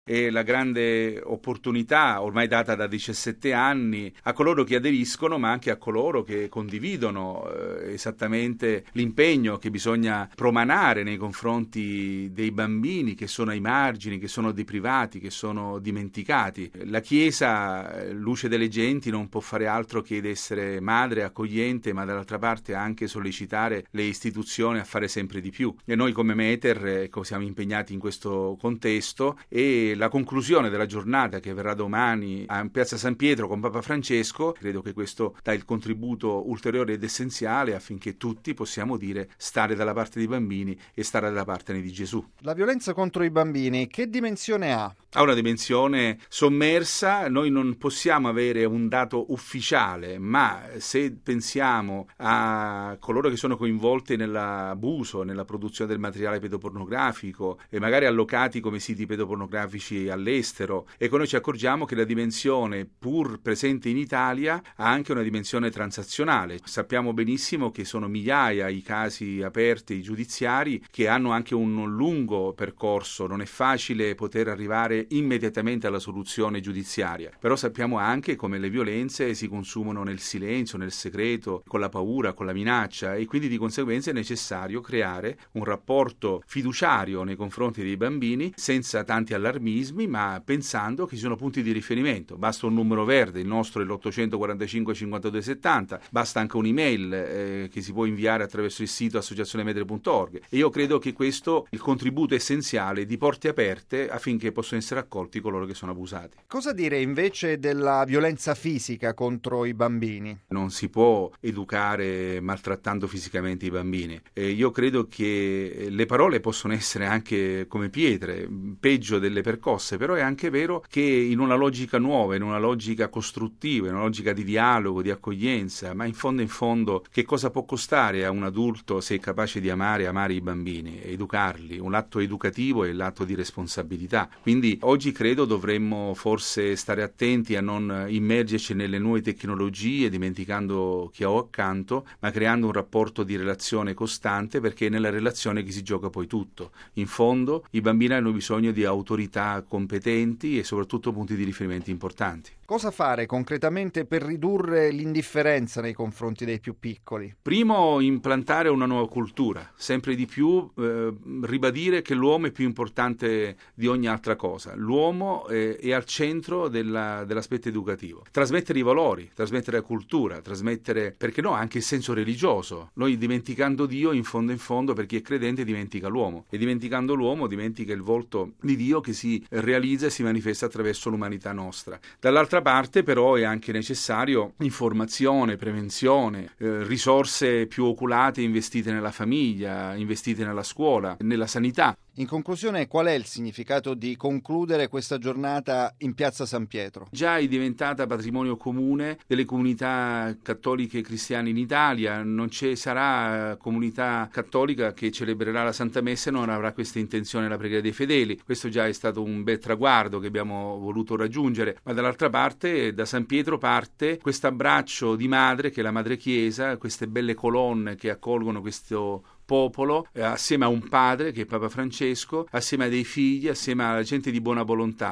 e la grande opportunità ormai data da 17 anni a coloro che aderiscono, ma anche a coloro che condividono esattamente l'impegno che bisogna promanare nei confronti dei bambini che sono ai margini, che sono deprivati, che sono dimenticati. La Chiesa, luce delle genti, non può fare altro che ed essere madre accogliente, ma dall'altra parte anche sollecitare le istituzioni a fare sempre di più. E noi come Meter siamo impegnati in questo contesto, e la conclusione della giornata che verrà domani a Piazza San Pietro con Papa Francesco, credo che questo dà il contributo ulteriore ed essenziale affinché tutti possiamo dire stare dalla parte dei bambini e stare dalla parte di Gesù. La violenza contro i bambini che dimensione ha? Ha una dimensione sommersa. Noi non possiamo avere un dato ufficiale, ma se pensiamo a coloro che sono coinvolti nell'abuso, nella produzione del materiale pedopornografico e magari allocati come siti pedopornografici all'estero, ecco, noi ci accorgiamo che la dimensione pur presente in Italia ha anche una dimensione transazionale. Sappiamo benissimo che sono migliaia i casi aperti giudiziari che hanno anche un lungo percorso, non è facile poter arrivare immediatamente alla soluzione giudiziaria, però sappiamo anche come le violenze si consumano nel silenzio, nel segreto, con la paura, con la minaccia, e quindi di conseguenza è necessario creare un rapporto fiduciario nei confronti dei bambini senza tanti allarmismi, ma pensando che ci sono punti di riferimento. Basta un numero verde, il nostro è l'845 52 70, basta anche un'email che si può inviare attraverso il sito associazionemetre.org, e io credo che questo il contributo essenziale di porte aperte affinché possano essere accolti coloro che sono abusati. Cosa dire invece della violenza fisica contro i bambini? Non si può educare maltrattando fisicamente i bambini. Io credo che le parole possono essere anche come pietre, peggio delle percosse, però è anche vero che in una logica nuova, in una logica costruttiva, in una logica di dialogo, di accoglienza, ma in fondo che cosa può costare a un adulto se è capace di amare i bambini, educarli? Un atto educativo è l'atto di responsabilità. Quindi oggi credo dovremmo forse stare attenti a non immergerci nelle nuove tecnologie dimenticando chi ho accanto, ma creando un rapporto di relazione costante, perché è nella relazione che si gioca poi tutto. In fondo i bambini hanno bisogno di autorità competenti e soprattutto punti di riferimento importanti. Cosa fare concretamente per ridurre l'indifferenza nei confronti dei più piccoli? Primo, implantare una nuova cultura, sempre di più ribadire che l'uomo è più importante di ogni altra cosa. L'uomo è al centro dell'aspetto educativo. Trasmettere i valori, trasmettere la cultura, trasmettere, perché no, anche il senso religioso. Noi dimenticando Dio, in fondo, per chi è credente dimentica l'uomo, e dimenticando l'uomo dimentica il volto di Dio che si realizza e si manifesta attraverso l'umanità nostra. Dall'altra parte però è anche necessario informazione, prevenzione, risorse più oculate investite nella famiglia, investite nella scuola, nella sanità. In conclusione, qual è il significato di concludere questa giornata in Piazza San Pietro? Già è diventata patrimonio comune delle comunità cattoliche e cristiane in Italia. Non ci sarà comunità cattolica che celebrerà la Santa Messa e non avrà questa intenzione la preghiera dei fedeli. Questo già è stato un bel traguardo che abbiamo voluto raggiungere, ma dall'altra parte da San Pietro parte questo abbraccio di madre che è la Madre Chiesa, queste belle colonne che accolgono questo popolo, assieme a un padre che è Papa Francesco, assieme a dei figli, assieme alla gente di buona volontà.